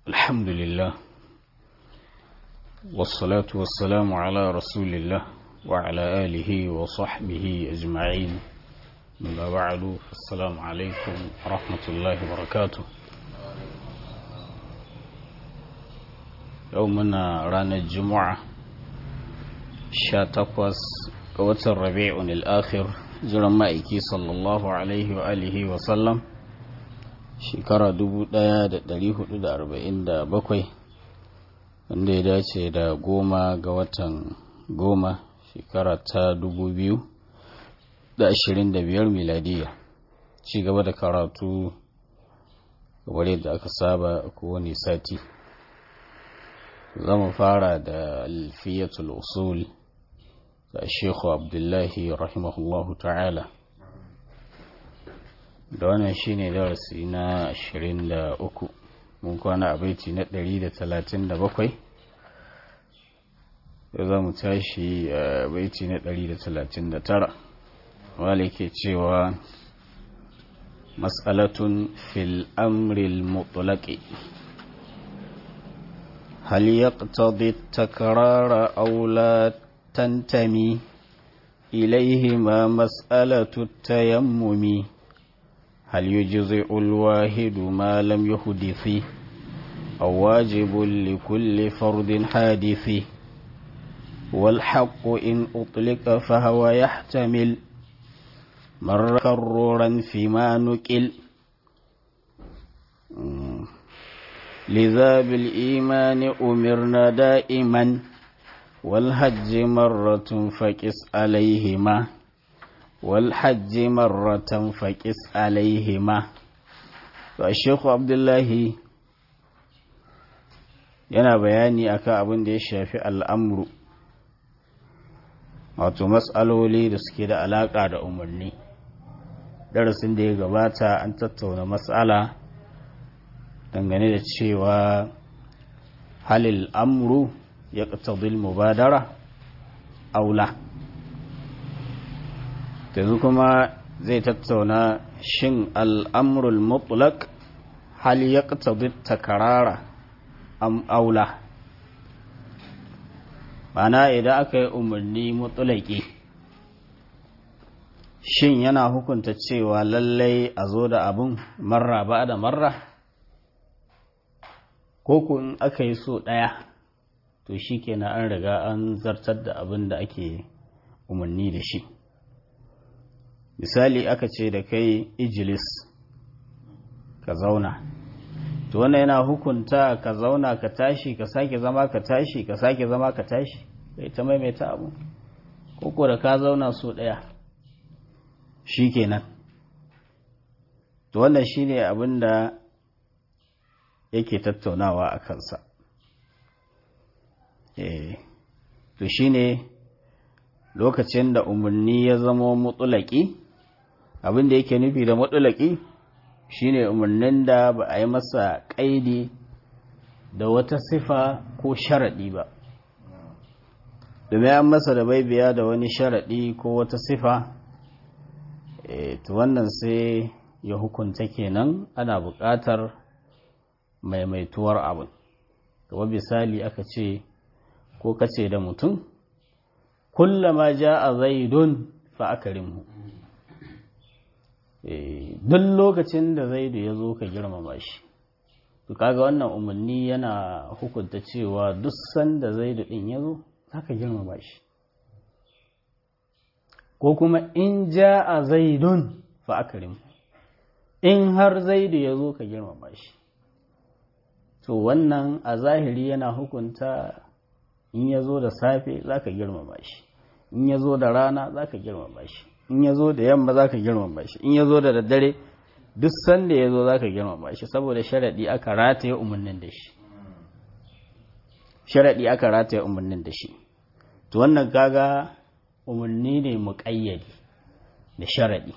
الحمد لله والصلاة والسلام على رسول الله وعلى آله وصحبه أجمعين. ما بعد، السلام عليكم ورحمة الله وبركاته. يومنا رانا الجمعة 18 قوة الربيع الآخر jiran ma'aiki sallallahu alaihi wa alihi wa sallam shekara 1447 wanda ya dace da 10 ga watan 10 shekara ta 2025 miladiya. Ci gaba da karatu kamar yadda aka saba kowane sati. Zamu fara da alfiyatul usul da Sheikhu Abdullahi rahimahullahu ta'ala, da wannan shine darasi na 23. Mun kwana a baiti na 137, da za mu tashi a baiti na 139 wale ke cewa mas'alatun fil amril mutlaqi hal yaqtadi at-takrara aw la تنتمي إليهما مسألة التيمم هل يجزئ الواحد ما لم يحدث أو واجب لكل فرد حادث والحق إن أطلق فهو يحتمل مر كررا فيما نكل لذا بالإيمان أمرنا دائما والحج مرة فقس عليهما والحج مرة فقس عليهما. فالشيخ عبد الله yana bayani akan abin da ya shafi al'amru, wato mas'aloli da suke da alaka da umarni. Darasin da ya gabata an tattauna mas'ala dangane da cewa halil amru يقتضي المبادرة أو لا. تذكما زي تتونا شن الأمر المطلق هل يقتضي التكرار أم أو لا. معنى إذا أكي أمرني مطلقي shin yana hukunta cewa lallai a zo da abun marra ba da marra, ko kun aka yi so ɗaya to shi kenan an riga an zartar da abin da ake umarni da shi. Misali aka ce da kai ijilis, ka zauna, to wannan yana hukunta ka zauna ka tashi ka sake zama ka tashi ka sake zama ka tashi, bai ta maimaita abu, ko da ka zauna so ɗaya shi kenan. To wannan shi ne abin da yake tattaunawa a kansa. To shi ne lokacin da umarni ya zama mutulaki. Abin da yake nufi da mutulaki shi ne umarnin da ba a yi masa ƙaidi da wata sifa ko sharaɗi ba, domin an masa da baibiya da wani sharaɗi ko wata sifa, to wannan sai ya hukunta kenan ana buƙatar maimaituwar abin. Kamar misali aka ce ko kace da mutum kullama jaa zaidun fa akrimhu, duk lokacin da zaidu ya zo ka girmama shi. to kaga wannan umarni yana hukunta cewa duk sanda zaidu din ya zo zaka girmama shi. ko kuma in jaa zaidun fa akrimhu, in har zaidu ya zo ka girmama shi. to wannan a zahiri yana hukunta in ya zo da safe za ka girmama shi, in ya zo da rana za ka girmama shi, in ya zo da yamma za ka girmama shi, in ya zo da daddare, duk sanda ya zo za ka girmama shi, saboda sharaɗi aka rataye umarnin da shi. Sharaɗi aka rataye umarnin da shi. To wannan kaga umarni ne muƙayyadi da sharaɗi.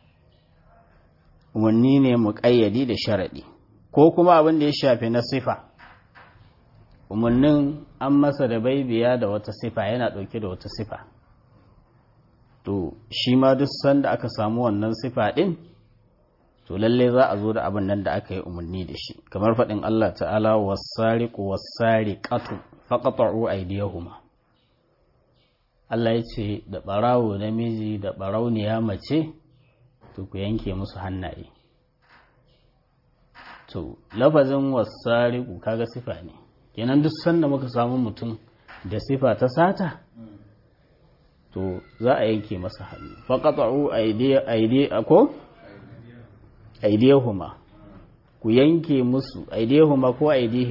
Umarni ne muƙayyadi da sharaɗi. Ko kuma abin da ya shafi na sifa, umarnin an masa da baibiya da wata sifa, yana ɗauke da wata sifa. To shi ma duk sanda aka samu wannan sifa ɗin, to lalle za a zo da abin nan da aka yi umarni da shi kamar faɗin Allah ta'ala was-sariqu was-sariqatu faqata'u aydiyahuma Allah ya ce da ɓarawo namiji da ɓarauniya mace to ku yanke musu hannaye to lafazin was-sariqu kaga sifa ne kenan duk sanda muka samu mutum da sifa ta sata to za a yanke masa hannu faqata'u aydiyahuma ku yanke musu aydiyahuma ko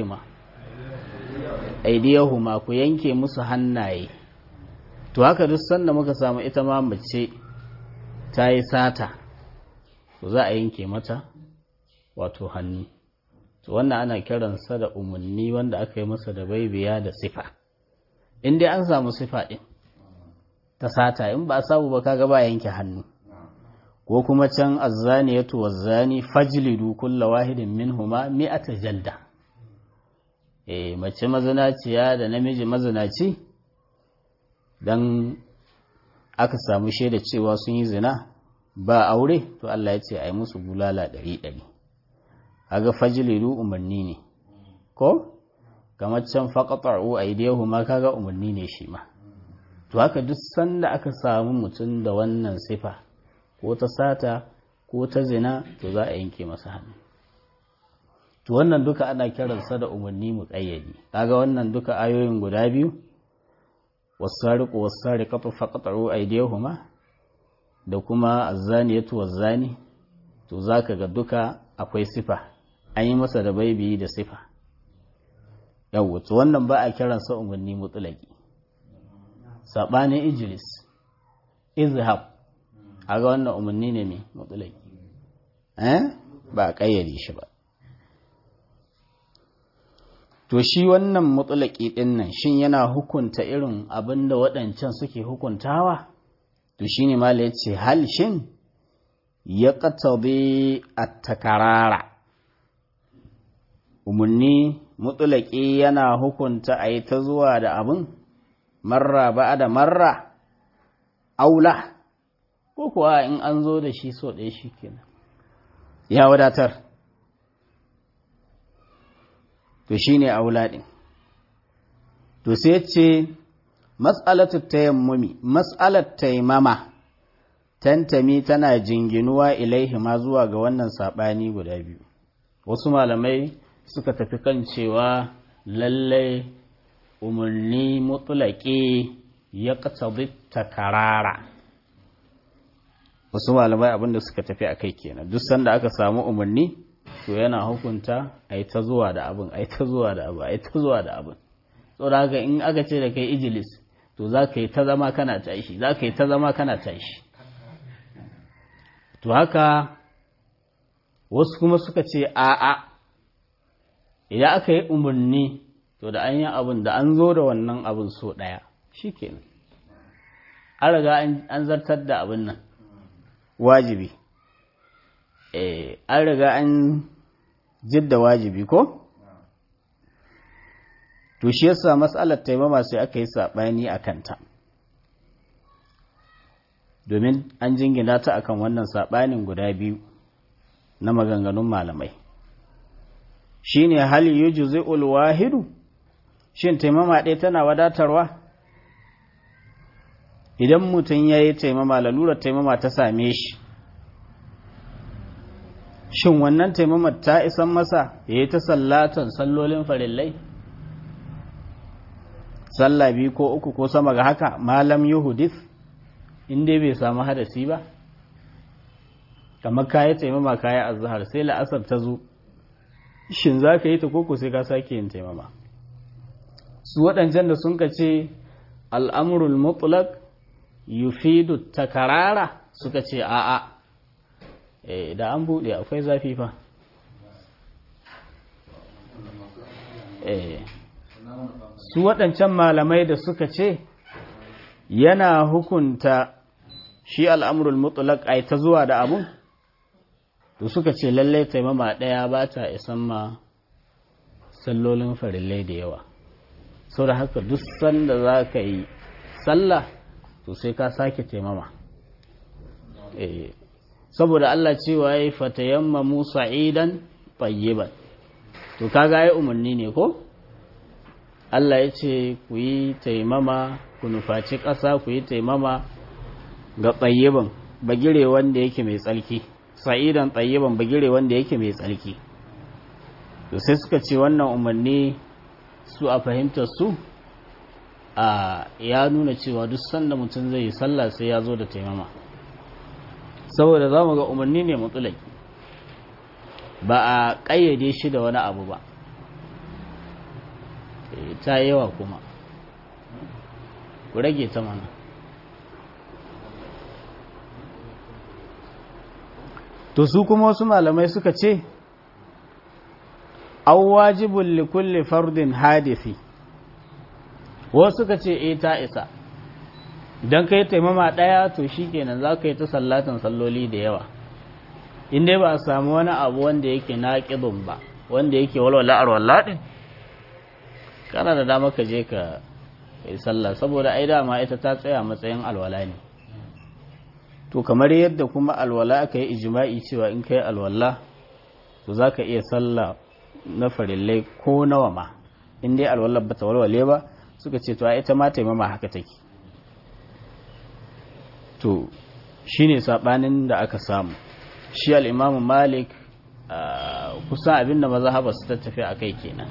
aydiyahuma ku yanke musu hannaye to haka duk sanda muka samu ita ma mace ta yi sata to za a yanke mata wato hannu to wannan ana kiransa da umarni wanda aka yi masa da baibiya da sifa in dai an samu sifa din ta sata in ba a samu ba kaga ba yanke hannu ko kuma can azzaniyatu wazzani fajlidu kulla wahidin minhuma mi'ata jalda mace mazinaciya da namiji mazinaci dan aka samu shaida cewa sun yi zina ba aure to Allah ya ce ai musu bulala 100 kaga fajlidu umarni ne ko kamar can faqata'u aydihuma kaga umarni ne shi ma to haka duk sanda aka samu mutum da wannan sifa ko ta sata ko ta zina to za a yanke masa hannu to wannan duka ana kiransa da umarni muqayyadi kaga wannan duka ayoyin guda biyu was-sariqu was-sariqatu faqata'u aydihuma da kuma az-zaniyatu waz-zani to zaka ga duka akwai sifa an yi masa da baibi da sifa yawa to wannan ba a kiransa umarni mutlaqi sabanin ijlis izhab aga wannan umarni ne mai mutlaqi ba a kayyade shi ba to shi wannan mutlaqi din nan shin yana hukunta irin abinda waɗancan suke hukuntawa to shine mala yace hal shin yaqtabi at-takarara umarni mutlaqi yana hukunta ayi ta zuwa da abin marra ba'da marra aula ko kuwa in an zo da shi so ɗaya shikenan ya wadatar to shine aula din to sai ce mas'alatu tayammumi mas'alat taimama tantami tana jinginuwa ilaihi ma zuwa ga wannan sabani guda biyu wasu malamai suka tafi kan cewa lallai umarni mutlaqi ya qatadi takarara wasu malamai abinda suka tafi akai kenan duk sanda aka samu umarni to yana hukunta ai ta zuwa da abin ai ta zuwa da abin ai ta zuwa da abin saboda haka in aka ce da kai ijlis to za ka yi ta zama kana tashi za ka yi ta zama kana tashi to haka wasu kuma suka ce a'a idan aka yi umarni to da an yi abin da an zo da wannan abin so ɗaya shi kenan an riga an zartar da abin nan wajibi an riga an jidda wajibi ko to shi yasa mas'alar taimama sai aka yi saɓani a kanta domin an jingina ta akan wannan saɓanin guda biyu na maganganun malamai shine hal yujzi'ul wahidu shin taimama ɗaya tana wadatarwa idan mutum yayi taimama lalurar taimama ta same shi shin wannan taimamar ta isan masa yayi ta sallatan sallolin farillai sallah biyu ko uku ko sama ga haka malam yuhdith in dai bai samu hadasi ba kamar kayi taimama kayi azhar sai la'asar ta zo shin za ka yi ta koko sai ka sake yin taimama su waɗancan da sun ka ce al'amurul mutlaq yufidu takarara suka ce a'a da an buɗe akwai zafi fa su waɗancan malamai da suka ce yana hukunta shi al'amurul mutlaq ai ta zuwa da abun to suka ce lallai taimama ɗaya ba ta isan ma sallolin farillai da yawa sau da haka duk sanda za ka yi sallah to sai ka sake taimama saboda Allah cewa yayi fatayammamu sa'idan tayyiban to kaga ai umarni ne ko Allah ya ce ku yi taimama ku nufaci ƙasa ku yi taimama ga tayyiban bagire wanda yake mai tsarki sa'idan tayyiban bagire wanda yake mai tsarki to sai suka ce wannan umarni su a fahimtar su ya nuna cewa duk sanda mutum zai yi sallah sai ya zo da taimama saboda za mu ga umarni ne mutulaki ba a ƙayyade shi da wani abu ba ta yawa kuma ku rage ta mana to su kuma wasu malamai suka ce aw wajibul li kulli fardin hadisi wasu suka ce ta isa idan kai taimama daya to shikenan zaka yi ta sallatan salloli da yawa in dai ba a samu wani abu wanda yake naqidun ba wanda yake walwala arwalla din kana da dama ka je ka yi sallah saboda ai dama ita ta tsaya matsayin alwala ne to kamar yadda kuma alwala aka yi ijma'i cewa in kai alwala to zaka iya sallah na farillai ko nawa ma in dai alwala ba ta walwale ba suka ce to ita ma taimama haka take to shine sabanin da aka samu shi al-Imam Malik kusan abinda mazhaba su ta tafi akai kenan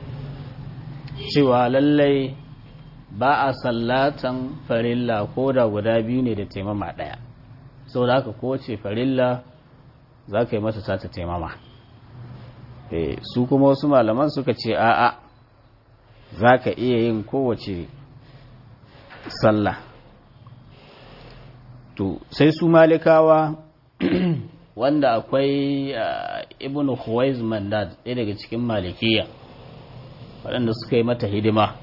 cewa lallai ba a sallatan farilla ko da guda biyu ne da taimama daya saboda haka kowace farilla za ka yi masa ta taimama su kuma wasu malaman suka ce a'a za ka iya yin kowace sallah to sai su malikawa wanda akwai ibn Khuwaiz Mandad ɗaya daga cikin malikiya waɗanda suka yi mata hidima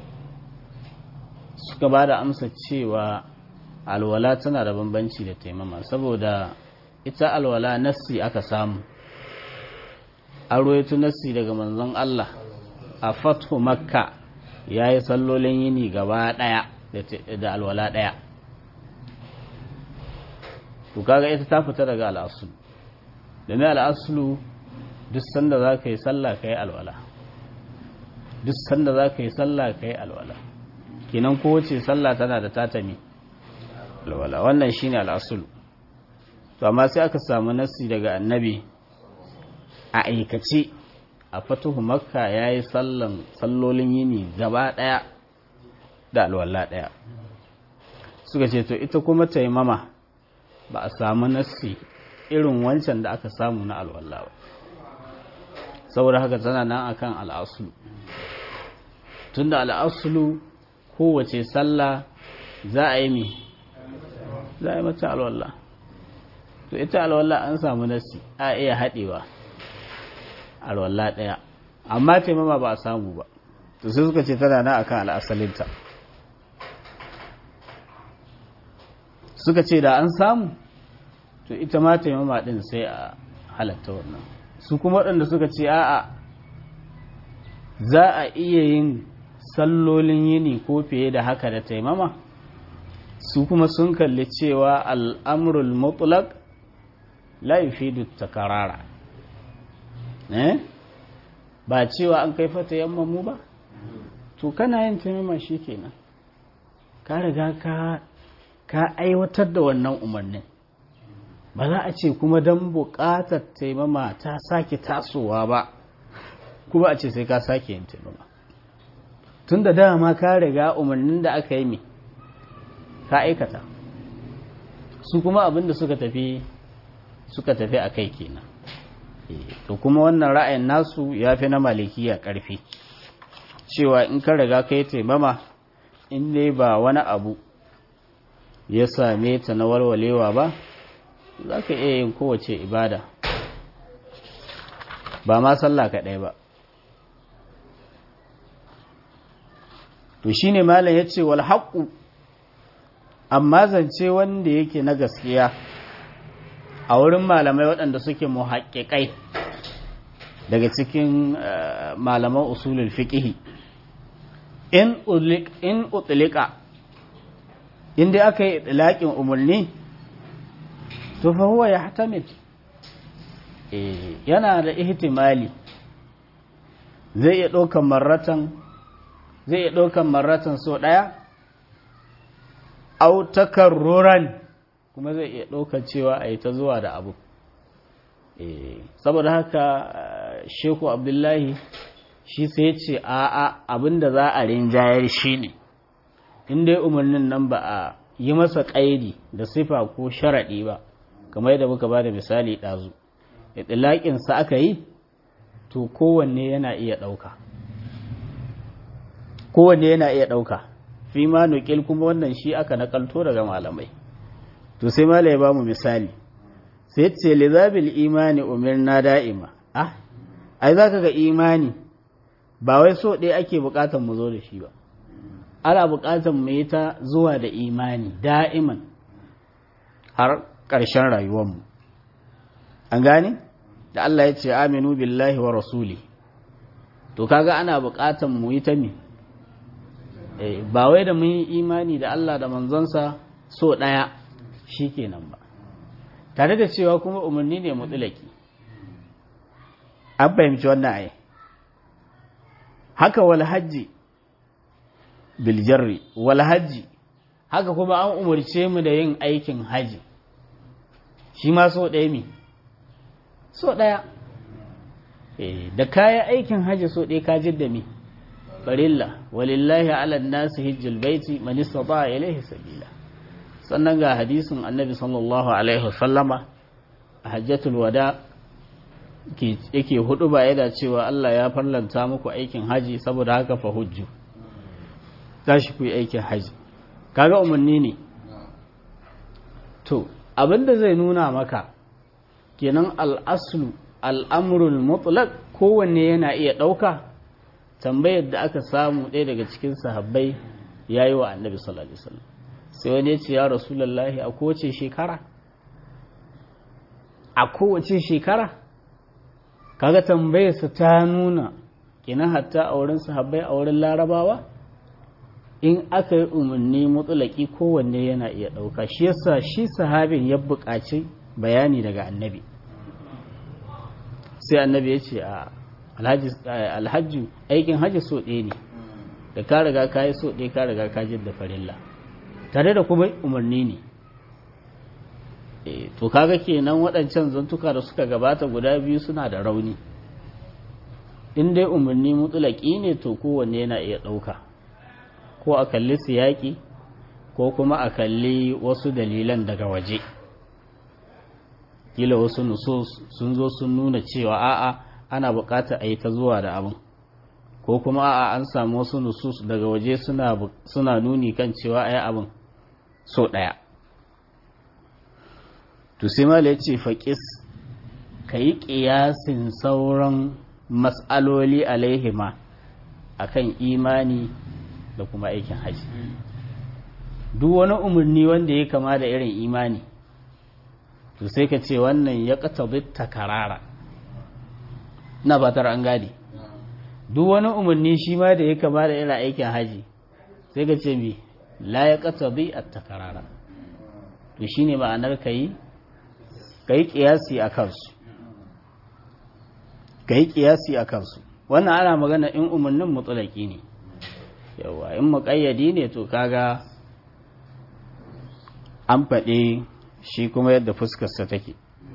suka ba da amsa cewa alwala tana da bambanci da taimama saboda ita alwala nassi aka samu an roito nassi daga manzon Allah a fathu makka ya yi sallolin yini gaba ɗaya da alwala ɗaya to kaga ita ta fita daga al'asulu domin al'asulu duk sanda za ka yi sallah ka yi alwala duk sanda za ka yi sallah ka yi alwala kinan kowace sallah tana da tatami alwala wannan shine al'asulu to amma sai aka samu nassi daga annabi a aikace a fatuhu makka ya yi sallolin yini gaba daya da alwala daya suka ce to ita kuma taimama ba a samu nassi irin wancan da aka samu na alwala ba saboda haka tana nan akan al'asulu tunda al'asulu kowace sallah za a yi mi za a yi mata alwala to ita alwala an samu nassi a iya haɗewa alwala ɗaya amma taimama ba a samu ba to sai suka ce tana nan akan al'asalinta suka ce da an samu to ita ma taimama din sai a halatta wannan su kuma waɗanda suka ce a'a za a iya yin sallolin yini ko fiye da haka da taimama su kuma sun kalli cewa al'amrul mutlaq la yufidu takarara ba cewa an kai fata yammamu ba to kana yin taimama shikenan ka riga ka aiwatar da wannan umarnin ba za a ce kuma don buƙatar taimama ta sake tasowa ba kuma a ce sai ka sake yin taimama tun da dama ka riga umarnin da aka yi mai ka aikata su kuma abinda suka tafi a kai kenan to kuma wannan ra'ayin nasu ya fi na malikiya ƙarfi cewa in ka riga ka yi taimama in dai ba wani abu ya same ta na walwalewa ba za ka iya yin kowace ibada ba ma sallah kaɗai ba to shi ne malam ya ce wal haƙu amma zance wanda yake na gaskiya a wurin malamai waɗanda suke muhaƙiƙai daga cikin malaman usulul fiqhi in utlika inda aka yi ɗalaƙin umarni to fa huwa yahtamil yana da ihtimali zai iya ɗaukan marratan so ɗaya au takarruran kuma zai iya ɗaukan cewa a yi ta zuwa da abu saboda haka sheku abdullahi shi sai ce a'a abinda za a rinjayar shi ne inda umarnin nan ba a yi masa ƙaidi da sifa ko sharaɗi ba kamar yadda muka ba da misali ɗazu itilaƙinsa aka yi to kowanne yana iya ɗauka fi ma nukil kuma wannan shi aka nakalto daga malamai to sai malai ya ba mu misali sai ce lizabil imani umirna da'ima ai za ka ga imani ba wai so ɗaya ake buƙatar mu zo da shi ba ana buƙatar mu yi ta zuwa da imani da'iman har ƙarshen rayuwarmu an gane da Allah ya ce aminu billahi wa rasuli to kaga ana buƙatar mu yi ta me ba wai da mun yi imani da Allah da manzonsa so ɗaya shikenan ba tare da cewa kuma umarni ne mutulaki an fahimci wannan ayi haka wal hajji bil jarri wal hajji haka kuma an umarce mu da yin aikin haji shi ma so ɗaya mi so ɗaya da kayan aikin haji so ɗaya ka jidda mi farilla walillahi ala nasi hijjul baiti man istata ilayhi sabila sannan ga hadisin annabi sallallahu alaihi wasallama a hajjatul wada yake hudu ba yana cewa Allah ya farlanta muku aikin haji saboda haka fa hujju tashi ku yi aikin haji kaga umarni ne to abinda zai nuna maka kenan al'aslu al'amrul mutlaq kowanne yana iya ɗauka tambayar da aka samu ɗaya daga cikin sahabbai yayi wa annabi sallallahu alaihi wasallam sai wani ya ce ya rasulullahi a kowace shekara kaga tambayarsa ta nuna kenan hatta a wurin sahabbai a wurin larabawa in aka yi umarni mutulaki kowanne yana iya ɗauka shi yasa shi sahabin ya buƙaci bayani daga annabi sai annabi ya ce a alhaji aikin haji so ɗaya ne da ka riga ka yi so ɗaya ka riga ka jidda farilla tare da kuma umarni ne to kaga kenan waɗancan zantuka da suka gabata guda biyu suna da rauni in dai umarni mutulaki ne to kowanne yana iya ɗauka ko a kalli siyaki ko kuma a kalli wasu dalilan daga waje kila wasu nusus sun zo sun nuna cewa a'a ana buƙatar a yi ta zuwa da abin ko kuma a'a an samu wasu nusus daga waje suna nuni kan cewa a yi abin so ɗaya to sai mala ya ce faƙis ka yi ƙiyasin sauran matsaloli alaihima akan imani da kuma aikin haji duk wani umarni wanda ya kama da irin imani to sai ka ce wannan ya ƙatabi takarara na batar an gadi duk wani umarni shi ma da ya kama da irin aikin haji sai ka ce mi la ya ƙatabi a takarara to shi ne ma'anar ka yi ƙiyasi a kansu wannan ana magana in umarnin mutulaki ne yawa in muƙayyadi ne to kaga an faɗi shi kuma yadda fuskarsa take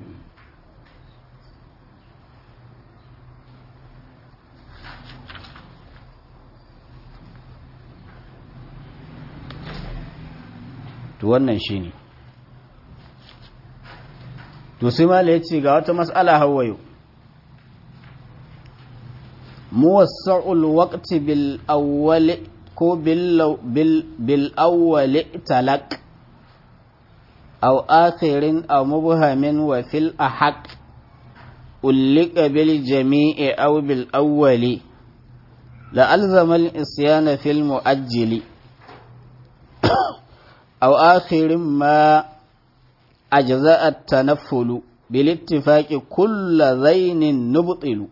to wannan shi ne to sai mala ya ce ga wata mas'ala hawayo muwassa'ul waqti bil awwal ko bil awwal talaq aw akhirin aw mubhamin wa fil ahaq ulika bil jami'i aw bil awwali la alzama al isyana fil muajjili aw akhirin ma أجزاء التنفل بالاتفاق كل ذين نبطل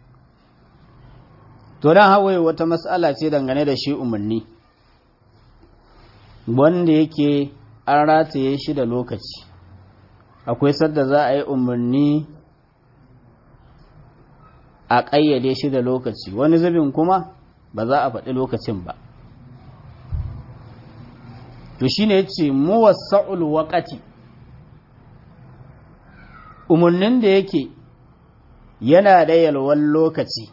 to dan hawaye wata mas'ala ce dangane da shi umarni wanda yake an rataye shi da lokaci akwai sadda za a yi umarni a ƙayyade shi da lokaci, wani zubin kuma ba za a faɗi lokacin ba. To shi ne ce muwassa'ul waƙati, umarnin da yake yana da yalwan lokaci,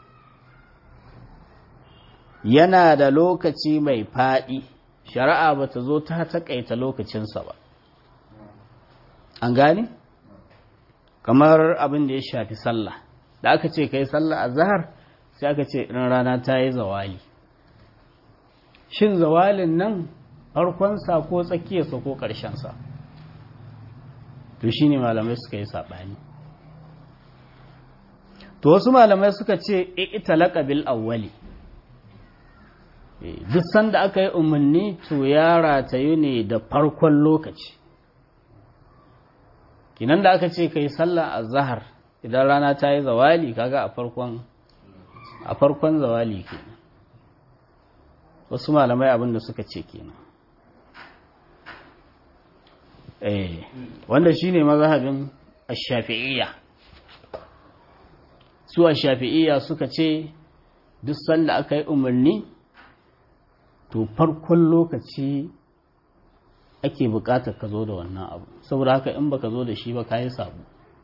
yana da lokaci mai faɗi, shari'a ba ta zo ta taƙaita lokacinsa ba. An gane? Kamar abin da ya shafi sallah, da aka ce kai sallah azhar sai aka ce in rana ta yi zawali. Shin zawalin nan farkonsa ko tsakiyarsa ko ƙarshensa? To shi ne malamai suka yi saɓani. To wasu malamai suka ce ita laƙabil awwali, duk sanda aka yi umarni to ya ratayu ne da farkon lokaci. Kinan da aka ce kai sallah azhar idan rana ta yi zawali, kaga a farkon zawali kenan. Wasu malamai abin da suka ce kenan. Wanda shine mazhabin ash-shafi'iyya. Su ash-shafi'iyya suka ce duk sanda aka yi umarni to farkon lokaci ake bukatar ka zo da wannan abu, saboda haka in baka zo da shi ba kayi sabo.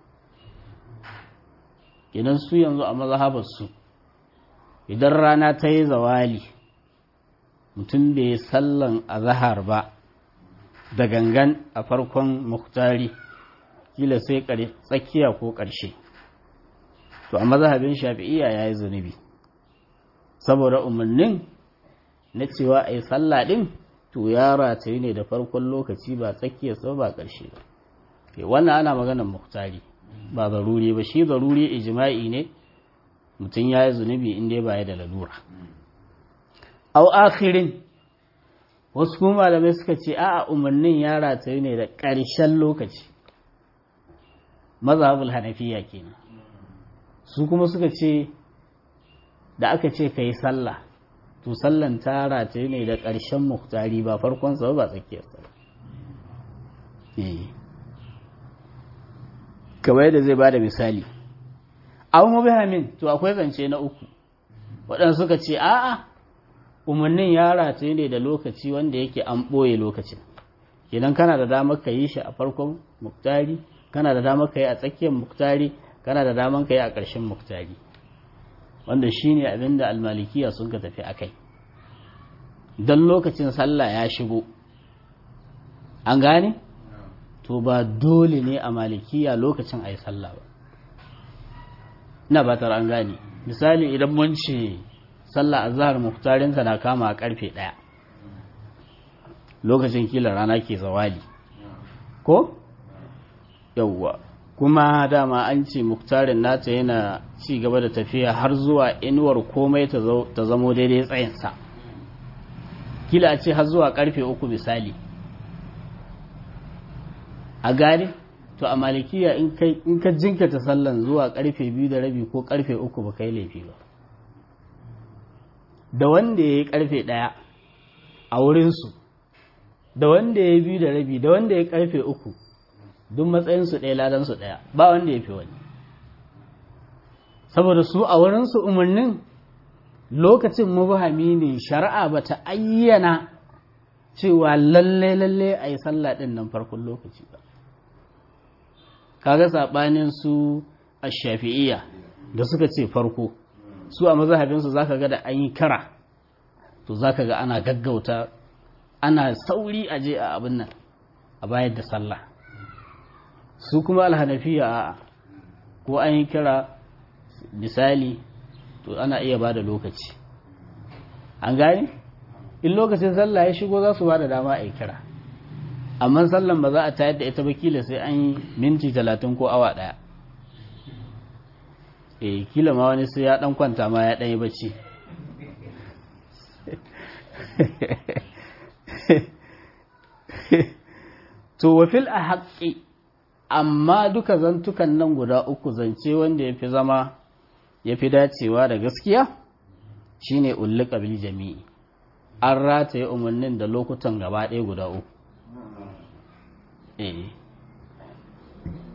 Idan su yanzu a mazhabar su idan rana ta yi zawali mutum bai sallan azhar ba da gangan a farkon muktari, kila sai tsakiya ko ƙarshe, to a mazhabin shafi'iyya ya yi zunubi, saboda umarnin na cewa a yi sallah ɗin to ya rataye ne da farkon lokaci ba tsakiyar sau ba ƙarshe ba. Wannan ana maganar muktari ba zaruri ba, shi zaruri ijma'i ne mutum ya yi zunubi inda ba ya da lalura. Au akhirin, wasu kuma malamai suka ce a'a umarnin ya rataye ne da ƙarshen lokaci, mazhabul hanafiya kenan. Su kuma suka ce da aka ce ka yi sallah to sallan ta rataye ne da ƙarshen muktari ba farkon sa ba tsakiyarsa ba. Kamar yadda zai bada misali, abu mubihamin, to akwai zance na uku waɗanda suka ce a'a umarnin ya rataye ne da lokaci wanda yake an ɓoye lokacin. Idan kana da damar ka yi shi a farkon muktari, kana da damar ka yi a tsakiyar muktari, kana da damar ka yi a ƙarshen muktari, wanda shi ne abin da almalikiya sun ka tafi a kai. Don lokacin sallah ya shigo, an gane? To ba dole ne a malikiya lokacin a yi sallah ba. Ina batar an gane. Misali idan mun ce sallah azhar muktarinsa na kama a karfe 1, lokacin kila rana ke zawali, ko? Yawwa. Kuma dama an ce muktarin nata yana ci gaba da tafiya har zuwa inuwar komai ta zamo daidai tsayinsa, kila a ce har zuwa karfe 3 misali, a gane? To a malikiya in ka jinkata sallan zuwa karfe 2:30 ko karfe 3 ba kai laifi ba. Da wanda ya yi karfe 1 a wurinsu, da wanda ya yi 2:30, da wanda ya yi karfe 3, duk matsayinsu ɗaya ladansu ɗaya, ba wanda ya fi wani. Saboda su a wurinsu umarnin lokacin mubahami ne, shari'a ba ta ayyana cewa lalle a yi sallah ɗin nan farkon lokaci ba. Kaga saɓanin su a shafi'iyya da suka ce farko, su a mazhabinsu za ka ga da an yi kara, to za ka ga ana gaggauta, ana sauri a je a abin nan a bayar da sallah. Su kuma alhanafiya a'a, ko an yi kira misali to ana iya ba da lokaci, an gane? In lokacin sallah ya shigo za su ba da dama a yi kira, amma sallan ba za a tayar da ita ba, kila sai an yi minti 30 ko awa 1. Kila ma wani sai ya dan kwanta ma ya dan yi bacci. To wa fil ahqqi, amma duka zantukan nan guda uku, zance wanda yafi zama yafi dacewa da gaskiya shine ulliqa bil jami'i, an rataye umarnin da lokutan gaba ɗaya guda uku.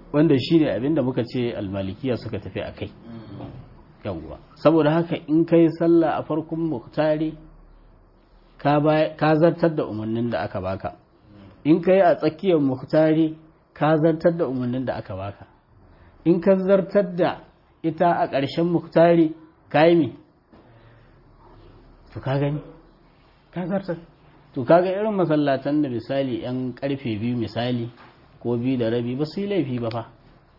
wanda shine abinda muka ce almalikiya suka tafi akai yawwa saboda haka in kai sallah a farkon muktari ka zartar da umarnin da aka baka in kai a tsakiyar muktari ka zartar da umarnin da aka baka in ka zartar da ita a ƙarshen muktari ka yi mi to ka gani ka zartar to kaga irin masallatan da misali yan karfe 2 misali ko 2:30 ba su yi laifi ba fa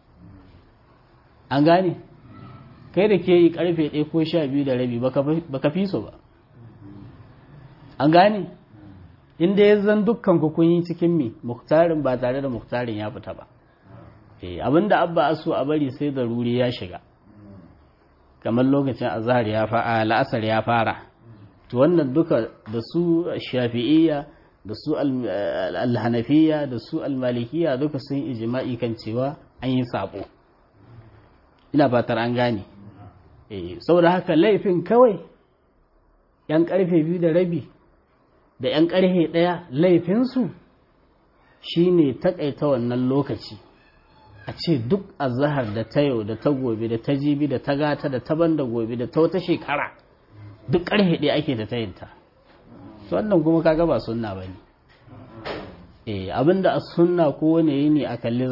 an gane kai da ke yi karfe 1 ko 12:30 baka fi so ba an gane inda ya zan dukkan kun yi cikin mi muktarin ba tare da muktarin ya fita ba abinda abba aso a bari sai da ruri ya shiga kamar lokacin azhar ya fara la'asar ya fara to wannan duka da su shafi'iyya da su al-hanafiyya da su al-malikiyya duka sun ijma'i kan cewa an yi sabo ina fatar an gane saboda haka laifin kawai yan karfe 2:30 da yan karfe 1 laifinsu shine takaita wannan lokaci a ce duk azhar da ta yau da ta gobe da ta jibi da ta gata da ta banda gobe da ta wata shekara duk karfe 1 ake da tayinta wannan kuma kaga ba sunna bane abinda as sunna ko wane yini a kalli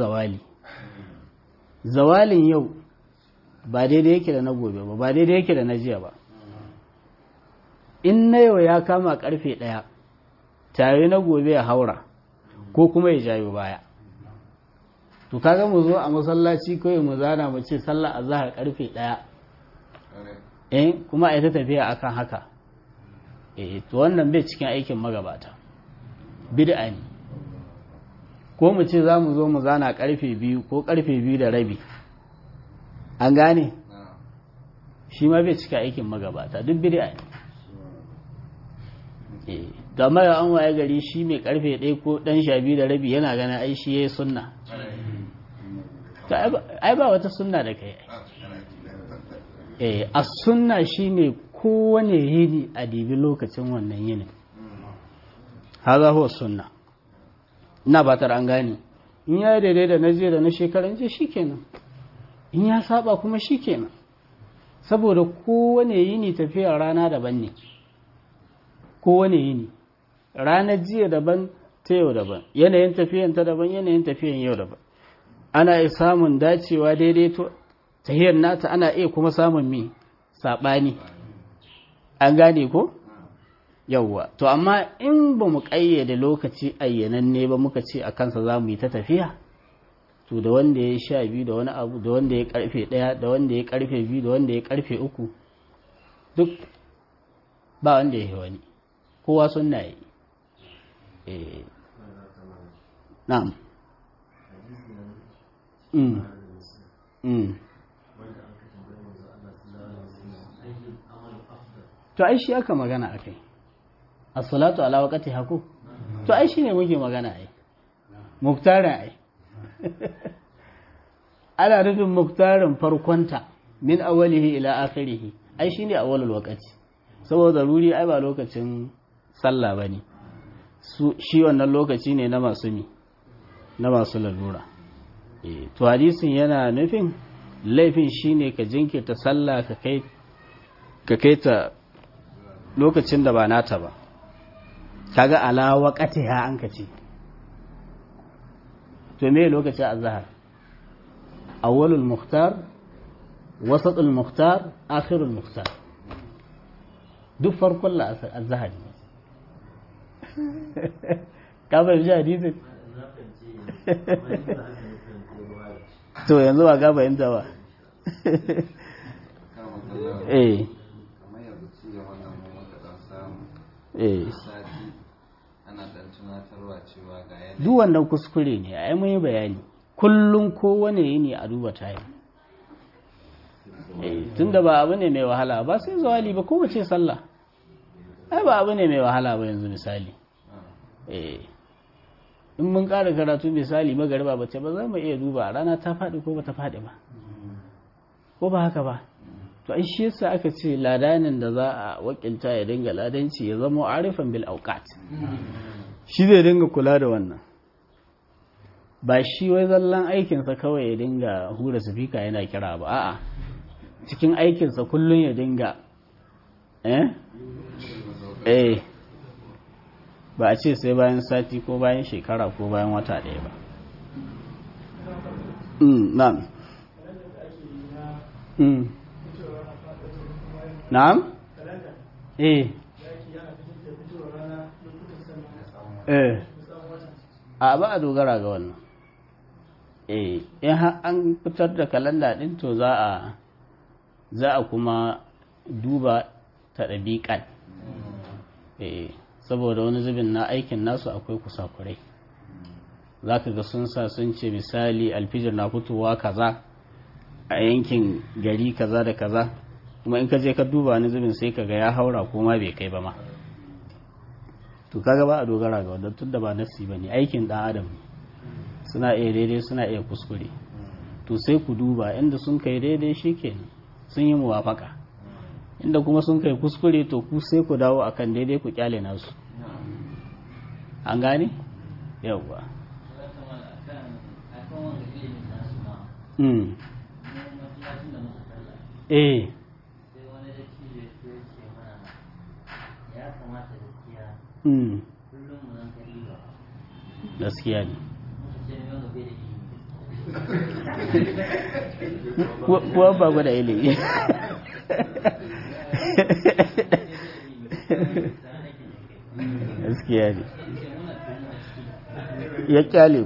zawalin yau ba daidai yake da na gobe ba daidai yake da na jiya ba in na yau ya kama karfe 1 tare na gobe ya haura ko kuma ya jayo baya to kaga mu zo a masallaci kawai mu zana mu ce sallar azhar karfe 1 kuma ai ta tafiya akan haka to wannan bai cikin aikin magabata bid'a ne ko mu ce za mu zo mu zana karfe 2 ko karfe 2:30 an gane shi ma bai cika aikin magabata duk bid'a ne da mai an waye gari shi mai karfe 1 ko dan 12:30 yana gana ai shi yayi sunna to ai ba wata sunna da kai as-sunna shine kowane yini a dibi lokacin wannan yinin haza huwa sunna ina batar an gane in ya daidai da na jiya da na shekaran jiya shikenan in ya saba kuma shikenan saboda kowane yini tafiyar rana daban ne kowane yini ranar jiya daban ta yau daban yanayin tafiyan ta daban yanayin tafiyan yau daban ana iya samun dacewa daidaito tahiyar nata ana iya kuma samun mi sabani an gane ko yawwa to amma in ba mu kayyade lokaci ayyananne ba muka ce a kansa za mu yi ta tafiya to da wanda ya 12 da wani abu da wanda ya karfe 1 da wanda ya karfe 2 da wanda ya karfe 3 duk ba wanda ya yi wani kowa sunna yi na'am to ai shi aka magana akai as-salatu ala waqti haku to ai shine muke magana ai muktarin ai ana rufin muktarin farkonta min awwalihi ila akhirih ai shine awwalul waqti saboda ruri ai ba lokacin sallah bane shi wannan lokaci ne na masu mi na masu lalura to hadisin yana nufin laifin shine ka jinkirta sallah ka kai ta lokacin da ba nata ba kaga ala waqtiha an kace to me lokacin azhar awwalul mukhtar wasatul mukhtar akhirul mukhtar duk farkon la azhar ka ba ji hadisin to yanzu ba ga bayanta ba duk wannan kuskure ne a yi mai bayani kullum kowane yini a duba tayi tunda ba abu ne mai wahala ba sai zawali ba ko bace sallah ai ba abu ne mai wahala ba yanzu misali in mun ƙara karatu misali magariba bace ba za mu iya duba rana ta faɗi ko bata faɗi ba ko ba haka ba to ai shi yasa aka ce ladanin da za a wakilta ya dinga ladanci ya zama arifan bil awqat shi zai dinga kula da wannan ba shi wai zallan aikinsa kawai ya dinga hura sifika yana kira ba a'a cikin aikinsa kullum ya dinga ba a ce sai bayan sati ko bayan shekara ko bayan wata ɗaya ba na'am na'am a ba a dogara ga wannan in an fitar da kalanda din to za a kuma duba ta ɗabiƙan saboda wani zubin na aikin nasu akwai kusakurai za ka ga sun ce misali alfijir na fitowa kaza a yankin gari kaza da kaza kuma in ka je ka duba wani zubin sai ka ga ya haura kuma bai kai ba ma to kaga ba a dogara ga wadda tun da ba nasi ba ne aikin ɗan adam suna iya daidai suna iya kuskure to sai ku duba inda sun kai daidai shi kenan sun yi muwafaka inda kuma sun kai kuskure to ku sai ku dawo akan daidai ku kyale nasu an gane yawwa gaskiya ne kuwa ba gwada ilimi gaskiya ne ya kyale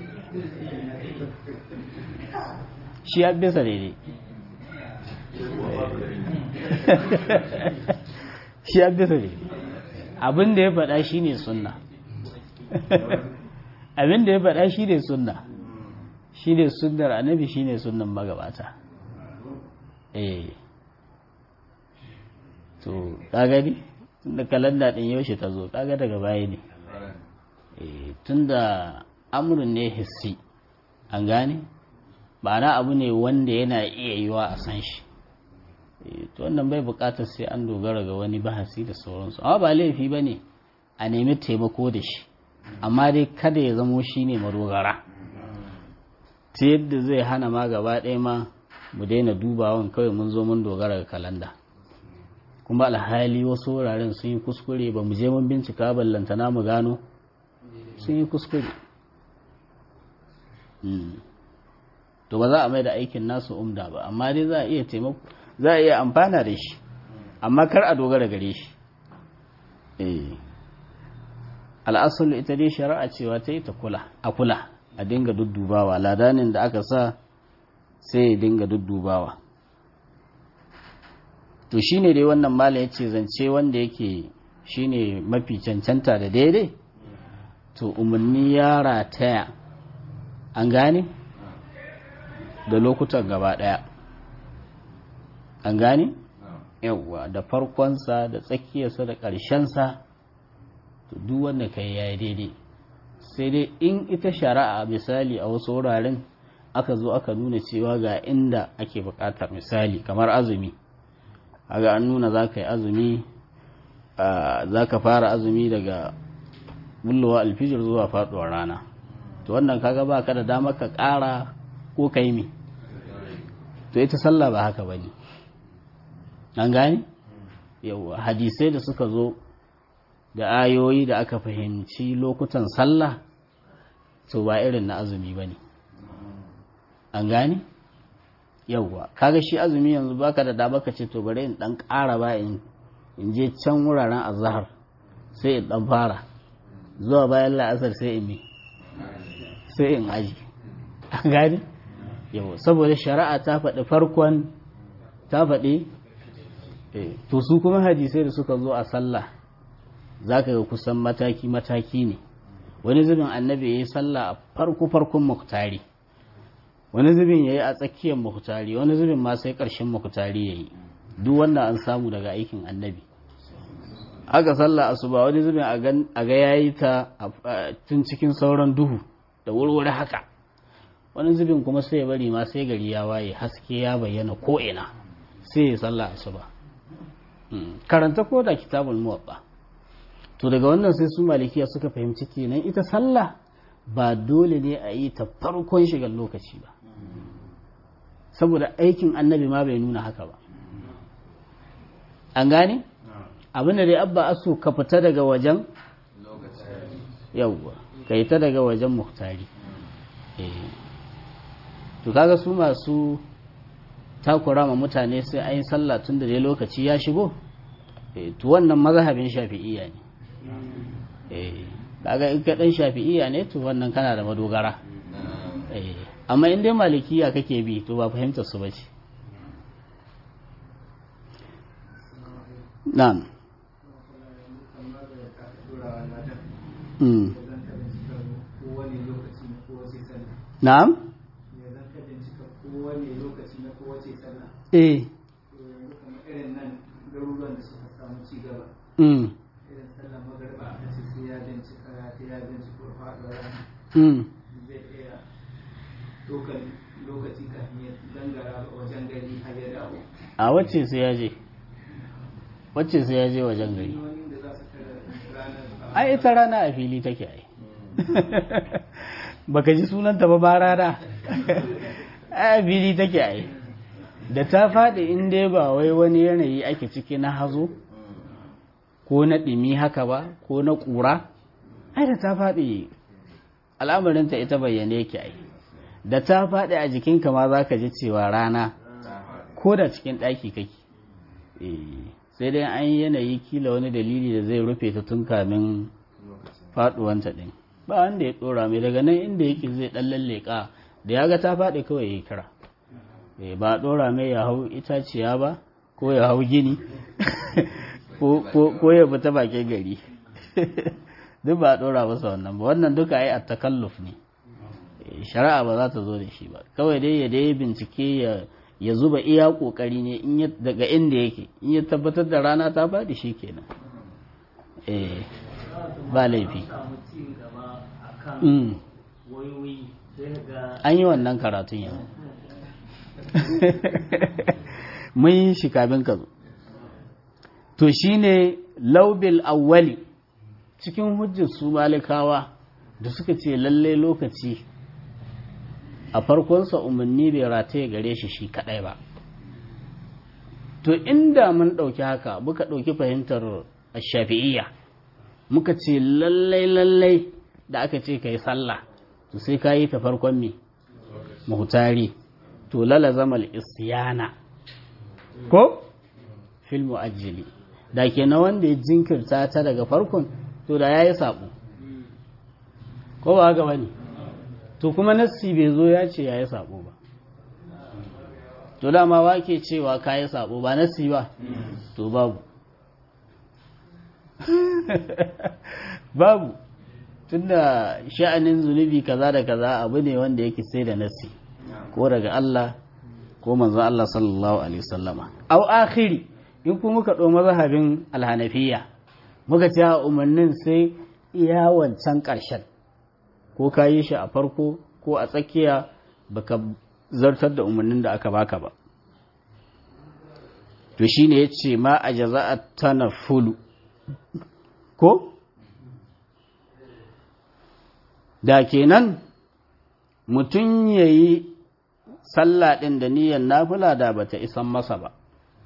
shi ya bisa daidai shi ya bisa daidai abin da ya faɗa shi ne sunna abin da ya faɗa shi ne sunna shi ne sunnar annabi shi ne sunnan magabata to kagani tunda kalanda ɗin yaushe ta zo kaga daga baya ne tunda amurin ne hissi an gane ba na abu ne wanda yana iya yiwa a san shi to wannan bai bukatar sai an dogara ga wani bahasi da sauransu amma ba laifi ba ne a nemi taimako da shi amma dai kada ya zamo shi ne madogara ta yadda zai hana ma gaba ɗaya ma mu daina dubawan kawai mun zo mun dogara ga kalanda kuma alhali wasu wuraren sun yi kuskure ba mu je mun bincika ballantana mu gano sun yi kuskure to ba za a mai da aikin nasu umda ba amma dai za a iya taimako za a iya amfana da shi amma kar a dogara gare shi al'asulu ita dai shari'a cewa ta yi ta kula a dinga duddubawa ladanin da aka sa sai ya dinga duddubawa to shine dai wannan mala ya ce zance wanda yake shine mafi cancanta da daidai to umarni ya rataya an gane da lokutan gaba daya an gane yawwa da farkonsa da tsakiyarsa da ƙarshensa to duk wanda kai yayi daidai sai dai in ita shari'a misali a wasu wuraren aka zo aka nuna cewa ga inda ake buƙatar misali kamar azumi aga an nuna za ka yi azumi za ka fara azumi daga bullowa alfijir zuwa faɗuwar rana to wannan kaga ba ka da damar ka ƙara ko ka yi mi to ita sallah ba haka ba ne an gane yau hadisai da suka zo da ayoyi da aka fahimci lokutan sallah to ba irin na azumi ba ne an gane yauwa kaga shi azumi yanzu baka da dama ka ce to bari in dan ƙara ba in je can wuraren azhar sai in dan fara zuwa bayan la'asar sai in sai in aji an gane yau saboda shari'a ta faɗi farkon ta faɗi to su kuma hadisai da suka zo a sallah zaka ga kusan mataki ne wani zubin annabi ya yi sallah a farkon muktari wani zubin ya yi a tsakiyar muktari wani zubin ma sai ƙarshen muktari ya yi duk wanda an samu daga aikin annabi aka sallah asuba wani zubin a ga ya yi ta tun cikin sauran duhu da wurwuri haka wani zubin kuma sai ya bari ma sai gari ya waye haske ya bayyana ko'ina sai ya sallah asuba karanta ko da kitabul muwatta to daga wannan sai su malikiya suka fahimci kenan ita sallah ba dole ne a yi ta farkon shigar lokaci ba saboda aikin annabi ma bai nuna haka ba an gane abin da dai abba aso ka fita daga wajen yawwa ka yi ta daga wajen muhtari to kaga su masu takura ma mutane sai an yi sallah tun da dai lokaci ya shigo to wannan mazhabin shafi'iyya ne kaga in ka dan shafi'iyya ne to wannan kana da madogara amma in dai malikiya kake bi to ba fahimtar su bace na'am na'am a wacce sai ya je wajen gari ai ita rana a fili take ai baka ji sunanta ba rana a fili take ai da ta faɗi in dai ba wai wani yanayi ake ciki na hazo ko na ɗimi haka ba ko na ƙura ai da ta faɗi al'amarinta ita bayyane yake ai da ta faɗi a jikinka ma za ka ji cewa rana ko da cikin ɗaki kake sai dai an yi yanayi kila wani dalili da zai rufe ta tun kamin faɗuwanta ɗin ba wanda ya ɗora mai daga nan inda yake zai ɗan lalleka da ya ga ta faɗi kawai ya kira ba ɗora mai ya hau itaciya ba ko ya hau gini ko ya fita bakin gari duk ba ɗora masa wannan ba wannan duka ai a takalluf ne shari'a ba za ta zo da shi ba kawai dai ya dai bincike ya zuba iya kokari ne daga inda yake in ya tabbatar da rana ta faɗi shi kenan ba laifi an yi wannan karatun yau mun yi shi kafin ka zo to shine laubil awwali cikin hujjar su malikawa da suka ce lalle lokaci a farkonsa umarni bai rataye gare shi kadai ba to inda mun ɗauki haka muka ɗauki fahimtar shafi'iyya muka ce lallai da aka ce ka yi sallah to sai ka yi ta farkon me muhtari to lalazama al-isyana ko fil mu'ajjili da ke na wanda ya jinkirta ta daga farkon to da yayi sabo ko ba haka bane to kuma nassi bai zo ya ce yayi sabo ba to dama wake cewa kayi sabo ba nassi ba to babu babu tunda sha'anin zunubi kaza da kaza abu ne wanda yake sai da nassi ko daga Allah ko manzo Allah sallallahu alaihi wasallama au akhiri in kuma muka ɗau mazhabin alhanafiya muka ce umarnin sai iya wancan ƙarshen ko ka yi shi a farko ko a tsakiya baka zartar da umarnin da aka baka ba to shine yace ma ajza'at tanafulu ko da kenan mutum yayi sallah din da niyyar nafila da bata isan masa ba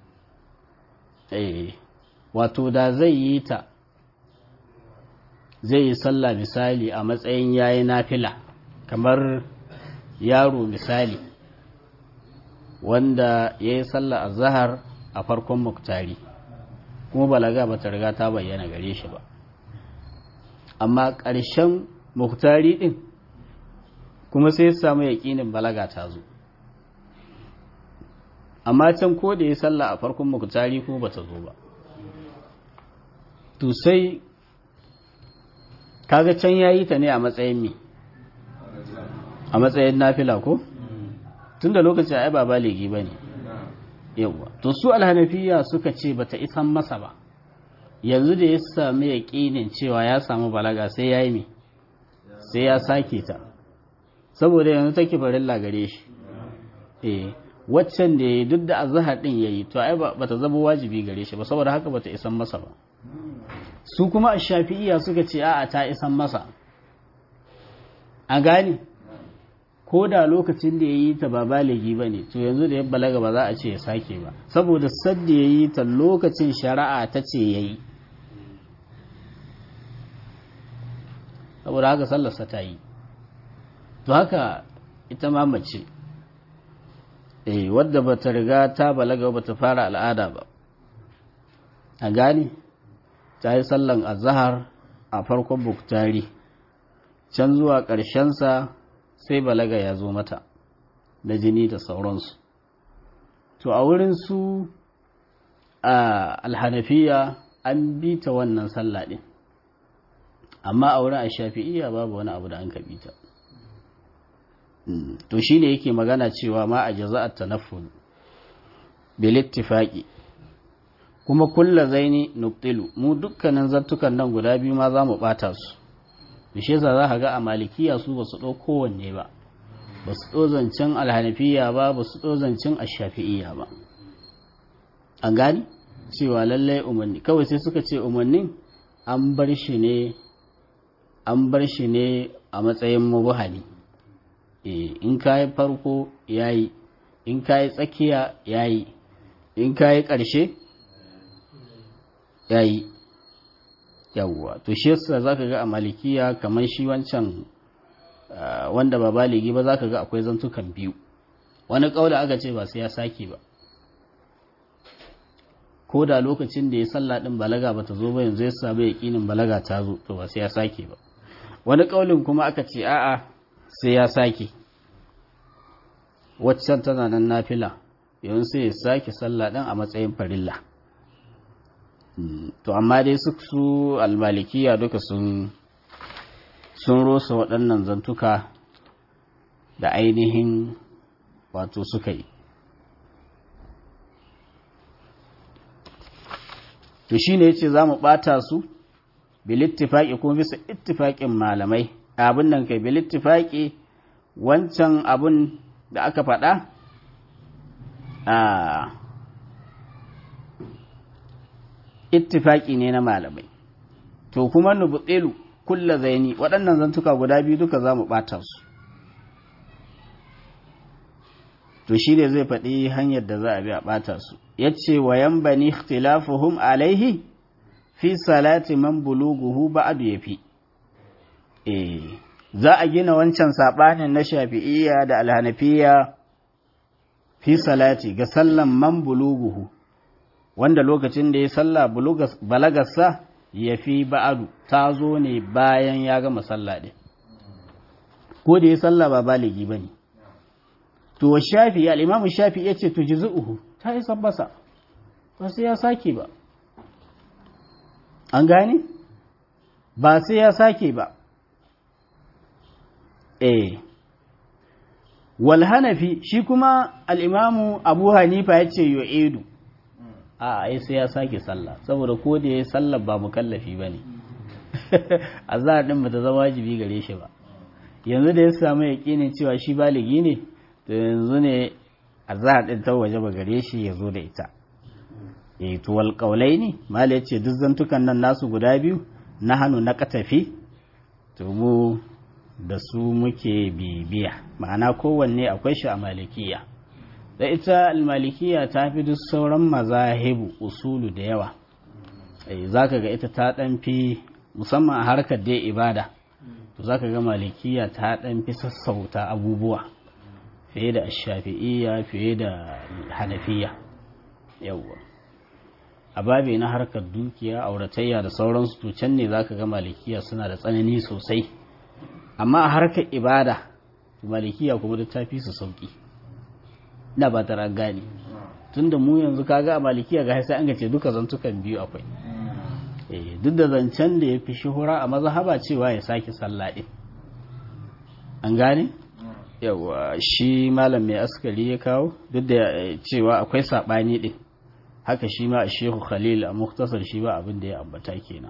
wato da zai yi ta zai yi sallah misali a matsayin yayi nafila kamar yaro misali wanda ya yi sallah a zahar a farkon muktari kuma balaga ba ta riga ta bayyana gare shi ba amma ƙarshen muktari ɗin kuma sai ya samu yaƙinin balaga ta zo amma can ko da ya sallah a farkon muktari kuma ba ta zo ba to sai kaga can ya yi ta ne a matsayin me a matsayin nafila ko tun da lokacin ai ba baligi ba ne yawa to su alhanafiya suka ce bata isan masa ba yanzu da ya sami yaƙinin cewa ya samu balaga sai ya yi me sai ya sake ta saboda yanzu take farilla gare shi waccan da ya duk da azhar din yayi to ai bata zama wajibi gare shi ba saboda haka bata isan masa ba su kuma ash-shafi'iyya suka ce a'a ta isan masa a gane ko da lokacin da ya yi ta ba baligi ba ne to yanzu da ya balaga ba za a ce ya sake ba saboda sadda ya yi ta lokacin shari'a ta ce ya yi saboda haka sallarsa ta yi to haka ita ma mace wadda ba ta riga ta balaga ba ta fara al'ada ba a gane ta yi sallan azahar a farkon buktari can zuwa ƙarshensa sai balaga ya zo mata da jini da sauransu to a wurin su a alhanafiya an bi ta wannan sallah ɗin amma a wurin ashafi'iyya babu wani abu da an kaɓi ta to shi ne yake magana cewa ma a jaza'at tanafful bil ittifaqi kuma kulla zaini nubtilu mu dukkanin zartukan nan guda biyu ma za mu bata su bishe za ka ga a malikiya su ba su ɗau kowanne ba ba su ɗau zancen alhanafiya ba ba su ɗau zancen ashafi'iyya ba an gani cewa lallai umarni kawai sai suka ce umarnin an bar shi ne a matsayin mubuhani in kayi farko yayi in kayi tsakiya yayi in kayi ƙarshe yayi yawwa to shi yasa zaka ga a malikiya kamar shi wancan wanda ba baligi ba zaka ga akwai zantukan biyu wani kaula aka ce ba sai ya sake ba ko da lokacin da ya salla din balaga bata zo ba yanzu ya samu yakinin balaga ta zo to ba sai ya sake ba wani kaulin kuma aka ce a'a sai ya sake waccan tana nan nafila yanzu sai ya sake salla din a matsayin farilla to amma dai su almalikiya duka sun rosa waɗannan zantuka da ainihin wato suka yi to shi ne ya ce za mu ɓata su bilittifaƙi kuma bisa ittifaƙin malamai abin nan kai bilittifaƙi wancan abin da aka faɗa ittifaki ne na malamai to kuma nubtilu kulla zaini waɗannan zantuka guda biyu duka zamu bata su to shine zai faɗi hanyar da za a bi a bata su yace wa yanbani ikhtilafuhum alaihi fi salati man bulughuhu ba'du yafi za a gina wancan sabanin na Shafi'iyya da Al-Hanafiyya fi salati ga sallan man bulughuhu wanda lokacin da ya salla balagarsa ya fi ba'adu ta zo ne bayan ya gama salla ɗin ko da ya salla ba baligi ba ne to shafi al'imamu shafi ya ce tuji zu'uhu ta yi sabbasa ba sai ya sake ba an gane ba sai ya sake ba wal hanafi shi kuma al'imamu abu hanifa ya ce yu'idu ai sai ya sake sallah saboda ko da ya sallah ba mukallafi bane azhar din bata zama wajibi gare shi ba yanzu da ya samu yakinin cewa shi baligi ne to yanzu ne azhar din ta waje ba gare shi ya zo da ita to wal qawlaini mal yace duk zantukan nan nasu guda biyu na hanu na katafi to mu da su muke bibiya ma'ana kowanne akwai shi a malikiya da ita almalikiya ta fi duk sauran mazahibu usulu da yawa za ka ga ita ta ɗanfi musamman a harkar dai ibada to za ka ga malikiya ta ɗanfi sassauta abubuwa fiye da shafi'iyya fiye da hanafiya yawwa a babi na harkar dukiya auratayya da sauransu to can ne za ka ga malikiya suna da tsanani sosai amma a harkar ibada malikiya kuma duk ta fi su sauki na ba tara gani tunda mu yanzu kaga a malikiya ga sai an gace duka zantukan biyu akwai duk da zancen da ya fi shuhura a mazhaba cewa ya sake sallah din an gane yawa shi malam mai askari ya kawo duk da cewa akwai sabani din haka shi ma Shehu Khalil a Mukhtasar shi ba abin da ya ambata kenan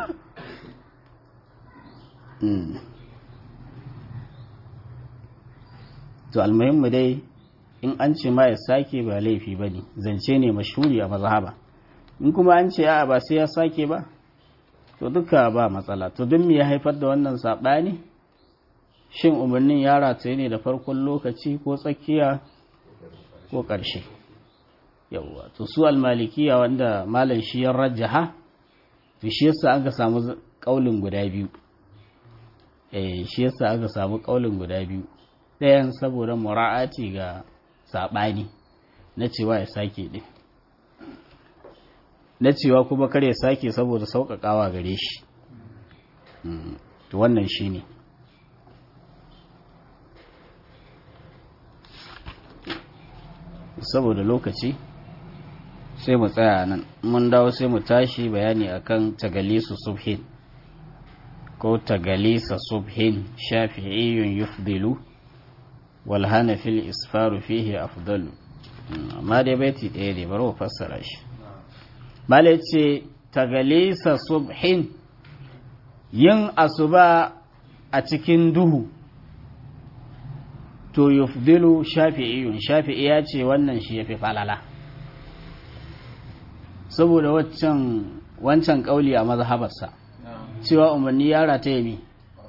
to almuhimmu dai in an ce ma ya sake ba laifi ba ne zance ne mashhuri a mazhaba in kuma an ce a'a ba sai ya sake ba to duka ba matsala to don me ya haifar da wannan saɓani shin umarnin ya rataye ne da farkon lokaci ko tsakiya ko ƙarshe. Yawwa to su almalikiya wanda malam shi ya rajjaha to shi yasa aka samu kaulin guda biyu. Shi yasa aka samu kaulin guda biyu, ɗayan saboda mura'ati ga saɓani na cewa ya sake ɗin, na cewa kuma kar ya sake saboda sauƙaƙawa gare shi. To wannan shi ne. Saboda lokaci sai mu tsaya nan, mun dawo sai mu tashi bayani akan tagalisu subhin ko tagalisa subhin shafi'iyyun yufdilu wal hanafil isfaru fihi afdalu. Amma dai baiti ɗaya ne, bari mu fassara shi. Mala ce tagalisa subhin, yin asuba a cikin duhu, to yufdilu shafi'iyyun, shafi'i ya ce wannan shi yafi falala saboda wancan kauli a mazhabarsa cewa umarni ya rataye mi.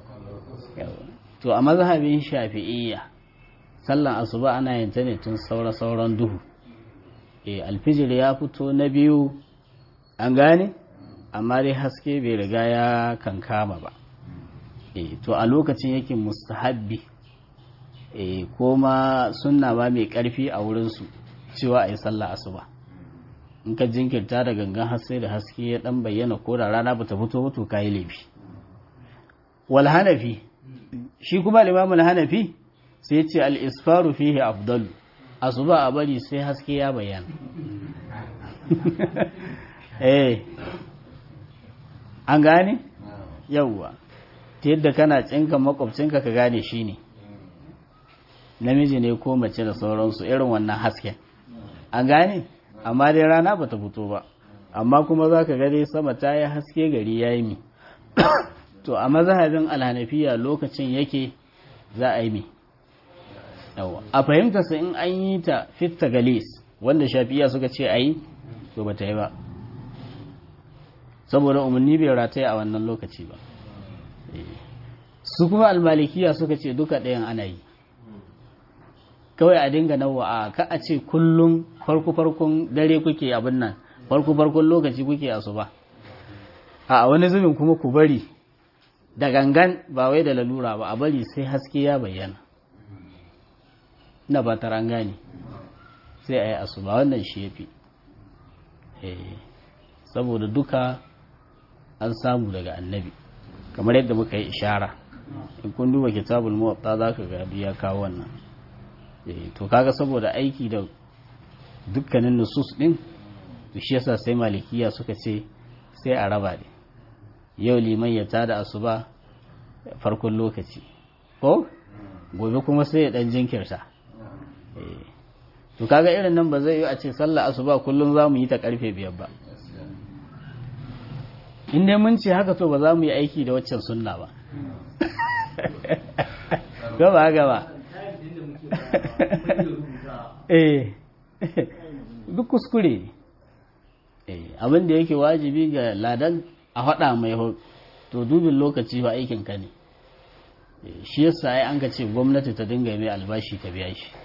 To a mazhabin shafi'iyya sallan asuba ana yin ta ne tun sauran duhu. Alfijir ya fito na biyu, an gane, amma dai haske bai riga ya kankama ba. To a lokacin yake mustahabbi ko ma sunna ba mai karfi a wurinsu cewa a yi sallah asuba. In ka jinkirta da gangan haske da haske ya dan bayyana ko da rana bata fito ba to kayi laifi. Wal hanafi shi kuma al-imam al-hanafi sai ce al-isfaru fihi afdal, asuba a bari sai haske ya bayyana. An gane yawwa ta yadda kana cinka makwabcinka ka gane shi ne namiji ne ko mace da sauransu, irin wannan hasken, an gane. Amma dai rana bata fito ba, amma kuma za ka gade sama ta yi haske, gari ya yi mi. To a mazhabin alhanafiya lokacin yake za a yi mi. A fahimta sa in an yi ta fit galis wanda shafiya suka ce a yi, to bata yi ba saboda umarni bai rataya a wannan lokaci ba. Su kuma almalikiya suka ce duka ɗayan ana yi, kawai a dinga nawa, ka a ce kullum farkon dare kuke abin nan, farkon lokaci kuke asuba. A wani zubin kuma ku bari da gangan, ba wai da lalura ba, a bari sai haske ya bayyana. Na ba ta gane sai a yi asuba, wannan shi ya fi. Saboda duka an samu daga annabi kamar yadda muka yi ishara. In kun duba kitabul muwatta za ka ga ya kawo wannan. To kaga saboda aiki da dukkanin nusus din, to shi yasa sai malikiya suka ce sai a raba ne. Yau liman ya tada asuba farkon lokaci, ko gobe kuma sai ya dan jinkirta. To kaga irin nan ba zai yi a ce sallar asuba kullum za mu yi ta karfe 5 ba. In dai mun ce haka to ba za mu yi aiki da waccan sunna ba. Gaba gaba. Duk kuskure. Abin da yake wajibi ga ladan a faɗa mai to dubin lokaci ba aikin ka ne. Shi yasa ai an ka ce gwamnati ta dinga mai albashi ta biya shi.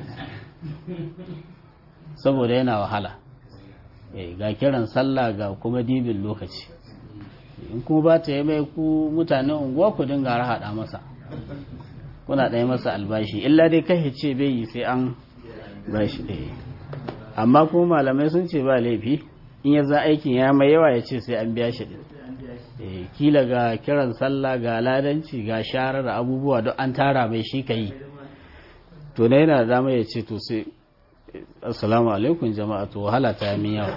Saboda yana wahala. Ga kiran sallah ga kuma dibin lokaci. In kuma ba ta yi mai ku mutanen unguwa ku dinga rahaɗa masa, kuna ɗaya masa albashi, illa dai kai ce bai yi sai an bashi ɗaya. Amma kuma malamai sun ce ba laifi in ya za aikin ya mai yawa ya ce sai an biya shi ɗin. Kila ga kiran sallah ga ladanci ga sharar abubuwa don an tara mai shi ka yi, to na yana da dama ya ce to sai assalamu alaikum jama'a, to wahala ta min yawa.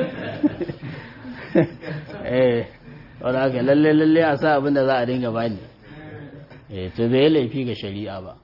Wadda haka lalle a sa abin da za a dinga bani. To bai laifi ga shari'a ba.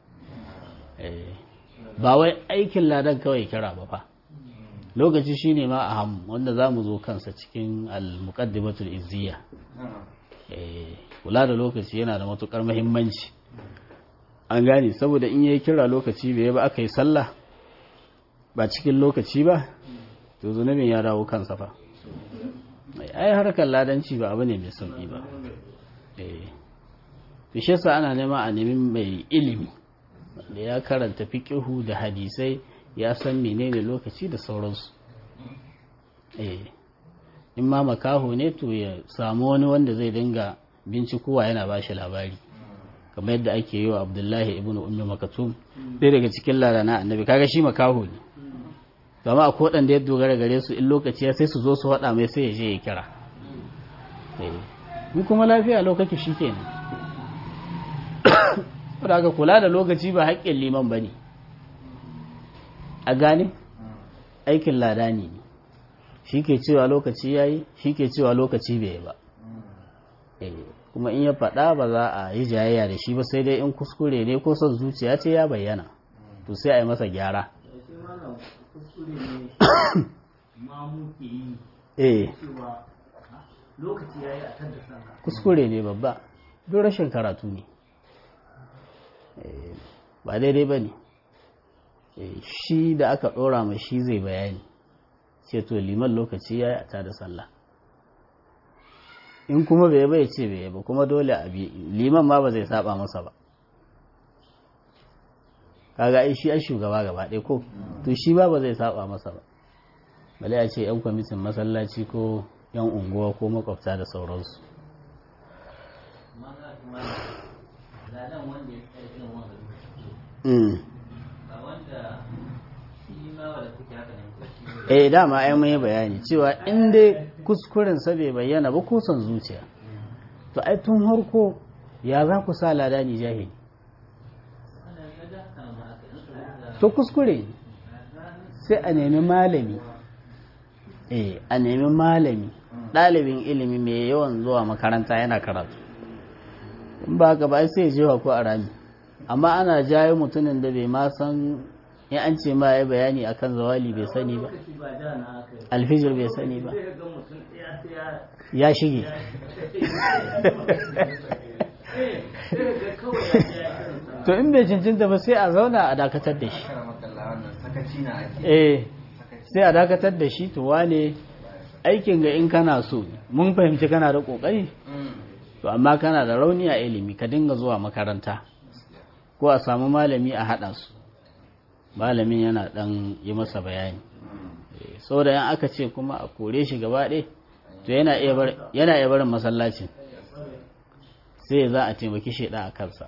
Ba wai aikin ladan kawai kira ba fa. Lokaci shine ma a ham wanda za mu zo kansa cikin al-muqaddimatul izziya. Kula da lokaci yana da matukar muhimmanci. An gane saboda in yayi kira lokaci bai ba aka yi sallah ba cikin lokaci ba, to zunubin ya dawo kansa fa. Ai harkar ladanci ba abu ne mai sauki ba. to shi yasa ana nema a nemi mai ilimi da ya karanta fiqhu da hadisai ya san menene lokaci da sauransu in ma makaho ne to ya samu wani wanda zai dinga bincikowa yana ba shi labari kamar yadda ake yi wa Abdullahi ibn Ummi Maktum ɗaya daga cikin ladana annabi kaga shi makaho ne kama a kodan da ya dogara gare su in lokaci ya sai su zo su haɗa mai sai ya je ya kira mu kuma lafiya lokaci shi kenan saboda kula da lokaci ba haƙƙin liman bane a gane aikin ladani ne shi ke cewa lokaci yayi shi ke cewa lokaci bai ba kuma in ya faɗa ba za a yi jayayya da shi ba sai dai in kuskure ne ko son zuciya ce ya bayyana to sai a yi masa gyara kuskure ne babba duk rashin karatu ne ba daidai ba ne shi da aka ɗora mai shi zai bayani ce to liman lokaci ya yi a tada sallah in kuma bai bai ce bai ba kuma dole a bi liman ma ba zai saba masa ba kaga ai shi a shugaba gaba ɗaya ko to shi ba zai saba masa ba bale a ce yan kwamitin masallaci ko yan unguwa ko makwabta da sauransu dama ai mun yi bayani cewa in dai kuskuren sa bai bayyana ba ko son zuciya to ai tun harko ya za ku sa ladani jahili to kuskure sai a nemi malami a nemi malami ɗalibin ilimi mai yawan zuwa makaranta yana karatu in ba haka ba sai ya jewa ko a rami amma ana jayo mutumin da bai ma san in an ce ma ya bayani akan zawali bai sani ba alfijir bai sani ba ya shige to in bai cincinta ba sai a zauna a dakatar da shi sai a dakatar da shi to wane aikin ga in kana so mun fahimci kana da kokari to amma kana da rauni a ilimi ka dinga zuwa makaranta ko a samu malami a haɗa su malamin yana ɗan yi masa bayani saboda yan aka ce kuma a kore shi gaba ɗaya to yana iya barin masallacin sai za a taimaki shaidan a kansa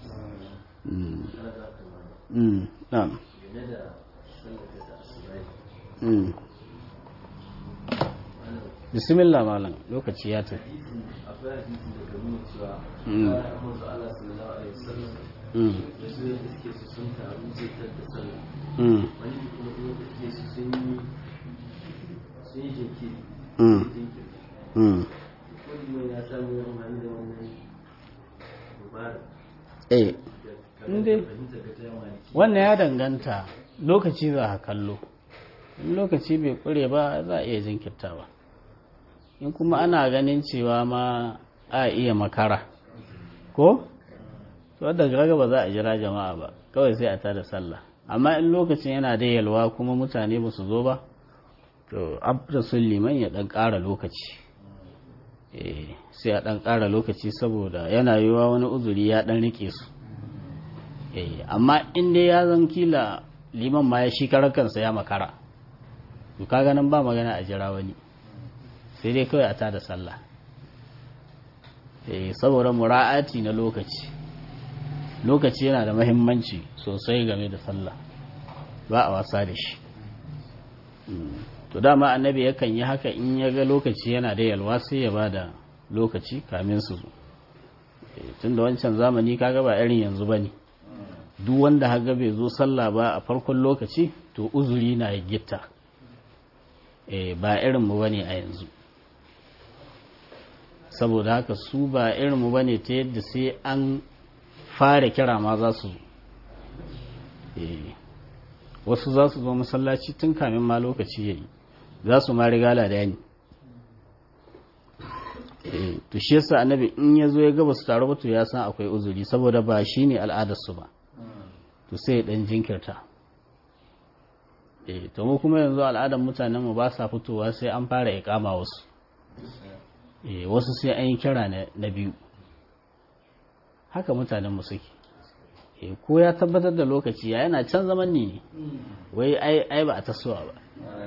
bismillah malam lokaci ya tafi akwai hadisi da gami cewa Allah sallallahu alaihi wasallam wasu da suke su sun taru zai da sallah wani kuma da suke su sun yi jinkiri kuma ya samu yawan hannu da wannan mubarak wannan ya danganta lokaci za a kallo in lokaci bai kure ba za a iya jinkirtawa in kuma ana ganin cewa ma a iya makara ko to wadda gaga ba za a jira jama'a ba kawai sai a tada sallah amma in lokacin yana da yalwa kuma mutane ba su zo ba to abda sun liman ya dan ƙara lokaci sai a dan ƙara lokaci saboda yana yiwa wani uzuri ya dan rike su amma in dai ya zan kila liman ma ya shi karar kansa ya makara to kaga nan ba magana a jira wani sai dai kawai a tada sallah saboda mura'ati na lokaci yana da mahimmanci sosai game da sallah ba a wasa da shi to dama annabi yakan yi haka in ya ga lokaci yana da yalwa sai ya ba da lokaci kamin su tun da wancan zamani kaga ba irin yanzu ba ne duk wanda haga bai zo sallah ba a farkon lokaci to uzuri na ya gitta ba irinmu ba ne a yanzu saboda haka su ba irinmu ba ne ta yadda sai an fara kira ma za su wasu za su zo masallaci tun kamin ma lokaci ya yi za su ma riga ladani to shi yasa annabi in ya zo ya gaba su taru ba to ya san akwai uzuri saboda ba shi ne al'adarsu ba to sai ya dan jinkirta to mu kuma yanzu al'adar mutanen mu ba sa fitowa sai an fara iqama wasu wasu sai an yi kira na biyu haka mutanen mu suke ko ya tabbatar da lokaci ya yana can zaman ne wai ai ba a tasowa ba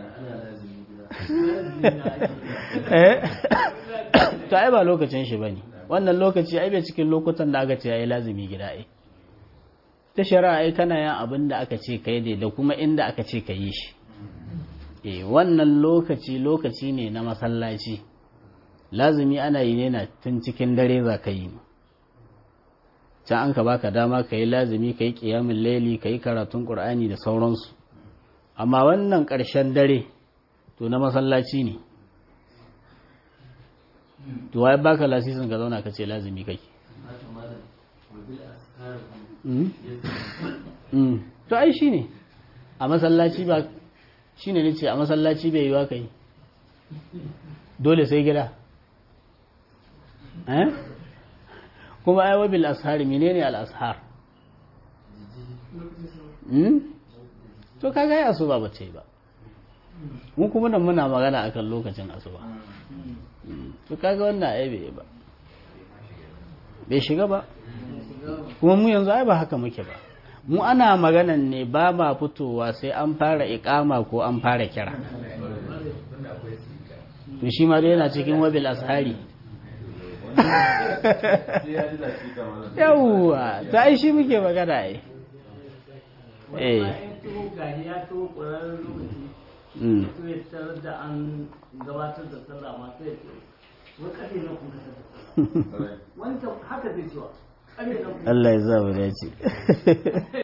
to ai ba lokacin shi bane wannan lokaci ai bai cikin lokutan da aka ce yayi lazimi gida ai ta shari'a ai kana yin abin da aka ce kai da kuma inda aka ce ka yi shi wannan lokaci ne na masallaci lazimi ana yi ne na tun cikin dare za ka yi can an ka baka dama ka yi lazimi ka yi ƙiyamin laili ka yi karatun ƙur'ani da sauransu amma wannan ƙarshen dare to na masallaci ne to waye baka lasisin ka zauna ka ce lazimi kake to ai shine a masallaci ba shine nace a masallaci bai yiwa kai dole sai gida kuma ai wabil ashar menene al ashar to kaga ya asuba bace ba mun kuma nan muna magana akan lokacin asuba to kaga wannan ai bai shiga ba kuma mu yanzu ai ba haka muke ba mu ana maganan ne ba ma fitowa sai an fara iqama ko an fara kira to shi ma dai yana cikin wabil ashari yawwa ta ai shi muke magana ai gabatar da sallah ma sai wai kafe na kuma wanda haka zai cewa Allah ya zaba dace